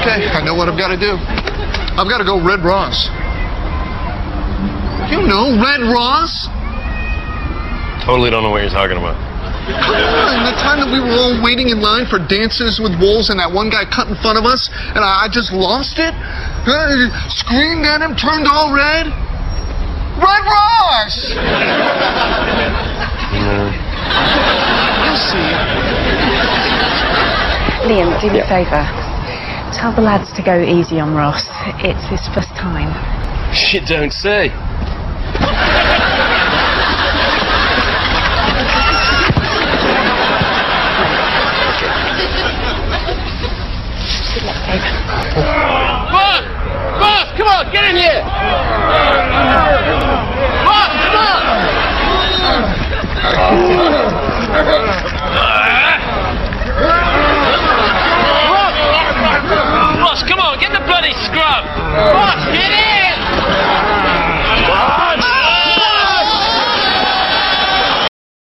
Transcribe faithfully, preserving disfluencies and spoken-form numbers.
Okay, I know what I've got to do. I've got to go Red Ross. You know Red Ross? Totally don't know what you're talking about. Come on, the time that we were all waiting in line for Dances with Wolves and that one guy cut in front of us, and I, I just lost it? Uh, screamed at him, turned all red? Red Ross! No. You'll see. Liam, do me a favour. Tell the lads to go easy on Ross. It's his first time. You don't say. Good luck, babe. Boss! Boss, come on, get in here! Boss, come on! Boss, come on, get the bloody scrub! Boss, get